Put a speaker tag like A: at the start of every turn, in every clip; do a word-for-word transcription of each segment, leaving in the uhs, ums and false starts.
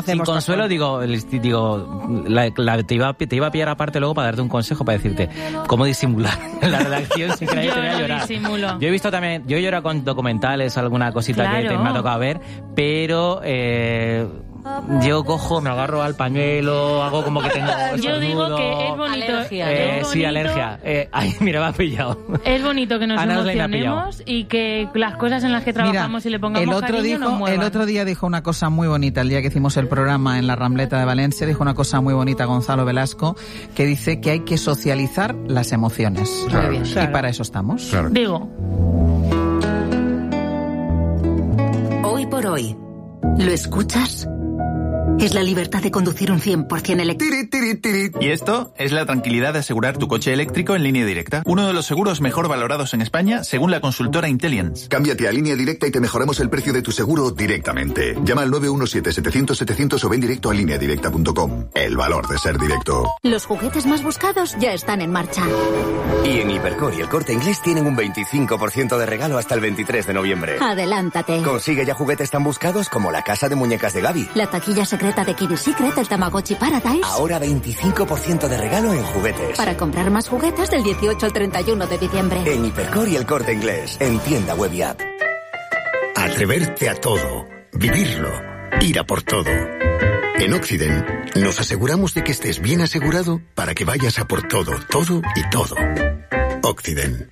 A: sin consuelo, caso. digo, digo la, la, te, iba, te iba a pillar aparte luego para darte un consejo, para decirte cómo disimular la redacción sin que nadie te vea llorar.
B: Disimulo.
A: Yo he visto también, yo lloro con documentales, alguna cosita claro. que te, me ha tocado ver, pero... Eh, yo cojo, me agarro al pañuelo, hago como que tengo...
B: Yo digo que es bonito.
A: Alergia, eh, es bonito, sí, alergia. Eh, ay, mira, me ha pillado.
B: Es bonito que nos Ana emocionemos y que las cosas en las que trabajamos mira, y le pongamos
C: el otro
B: cariño
C: dijo,
B: nos muevan.
C: El otro día dijo una cosa muy bonita, el día que hicimos el programa en la Rambleta de Valencia, dijo una cosa muy bonita Gonzalo Velasco, que dice que hay que socializar las emociones.
D: Claro.
C: Y
D: Claro.
C: para eso estamos.
D: Claro.
B: Digo.
E: Hoy por hoy, ¿lo escuchas? Es la libertad de conducir un cien por ciento eléctrico.
F: Y esto es la tranquilidad de asegurar tu coche eléctrico en Línea Directa. Uno de los seguros mejor valorados en España, según la consultora Intelliance.
G: Cámbiate a Línea Directa y te mejoramos el precio de tu seguro directamente. Llama al nueve uno siete, setecientos, setecientos o ven directo a línea directa punto com. El valor de ser directo.
E: Los juguetes más buscados ya están en marcha.
H: Y en Hipercor y el Corte Inglés tienen un veinticinco por ciento de regalo hasta el veintitrés de noviembre.
E: Adelántate.
H: Consigue ya juguetes tan buscados como la casa de muñecas de Gaby,
E: la taquilla secreta de Kitty Secret, el Tamagotchi Paradise.
H: Ahora veinticinco por ciento de regalo en juguetes.
E: Para comprar más juguetes del dieciocho al treinta y uno de diciembre.
H: En Hipercor y el Corte Inglés, en tienda web y app.
I: Atreverte a todo, vivirlo, ir a por todo. En Occident nos aseguramos de que estés bien asegurado para que vayas a por todo, todo y todo. Occident.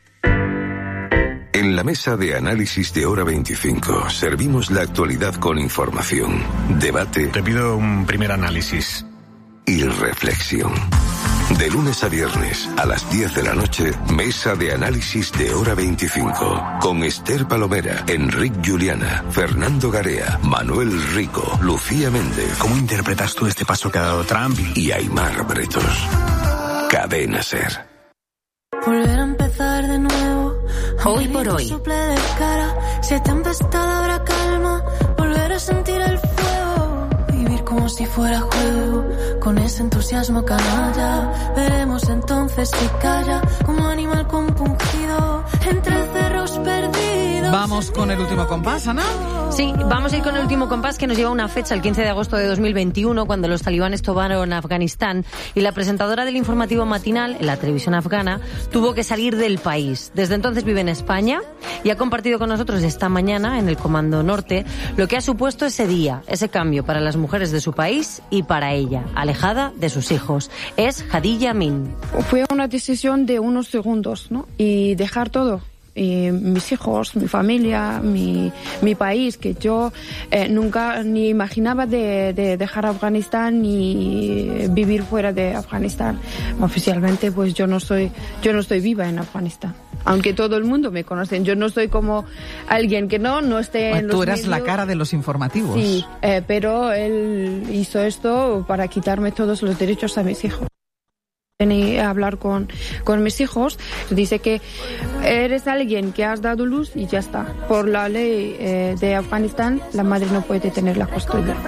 J: En la mesa de análisis de Hora veinticinco servimos la actualidad con información, debate...
K: Te pido un primer análisis.
J: ...y reflexión. De lunes a viernes, a las diez de la noche, mesa de análisis de Hora veinticinco. Con Esther Palomera, Enric Juliana, Fernando Garea, Manuel Rico, Lucía Méndez.
K: ¿Cómo interpretas tú este paso que ha dado Trump?
J: Y Aimar Bretos. Cadena SER.
L: Volver a empezar de nuevo.
E: Hoy por hoy.
L: Si hay tempestad habrá calma. Volver a sentir el fuego. Vivir como si fuera juego. Con ese entusiasmo canalla. Veremos entonces si calla. Como animal compungido. Entre cerros perdidos.
C: Vamos con el último compás, Ana.
D: Sí, vamos a ir con el último compás que nos lleva a una fecha, el quince de agosto de dos mil veintiuno, cuando los talibanes tomaron Afganistán y la presentadora del informativo matinal en la televisión afgana tuvo que salir del país. Desde entonces vive en España y ha compartido con nosotros esta mañana en el Comando Norte lo que ha supuesto ese día, ese cambio para las mujeres de su país y para ella, alejada de sus hijos. Es Hadilla Amin.
M: Fue una decisión de unos segundos, ¿no? Y dejar todo. Y mis hijos, mi familia, mi, mi país, que yo eh, nunca ni imaginaba de, de dejar Afganistán ni vivir fuera de Afganistán. Oficialmente, pues yo no soy, yo no estoy viva en Afganistán. Aunque todo el mundo me conoce, yo no soy como alguien que no, no esté
C: pues
M: en los
C: Tú eras
M: medios.
C: La cara de los informativos.
M: Sí, eh, pero él hizo esto para quitarme todos los derechos a mis hijos. Vení a hablar con, con mis hijos, dice que eres alguien que has dado luz y ya está. Por la ley eh, de Afganistán, la madre no puede tener la custodia.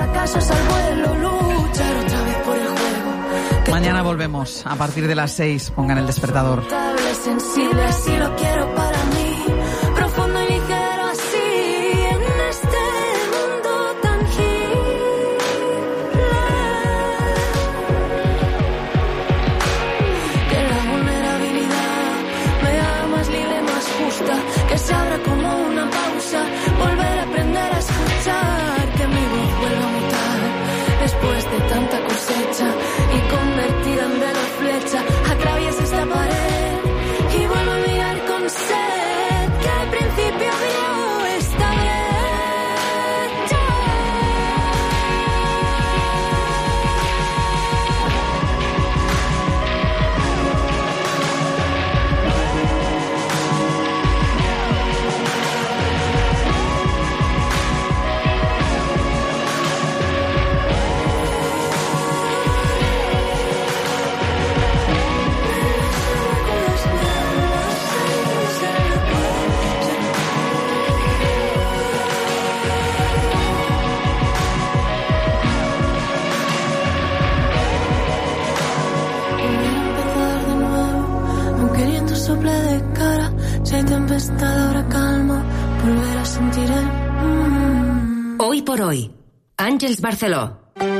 C: Mañana volvemos a partir de las seis. Pongan el despertador.
L: Sensible, así lo quiero para mí. Profundo y ligero, así en este mundo tangible. Que la vulnerabilidad me haga más libre, más justa. Que se abra como una pausa. Volver a aprender a escuchar. Que mi voz vuelva a mutar. Después de tanta cosecha y convertida en dedo flecha, atraviesa esta pared y vuelvo a mirar con sed que al principio vio esta vez. Sople de cara, si hay tempestad habrá calma, volver a sentir el... Mm.
E: Hoy por hoy, Àngels Barceló.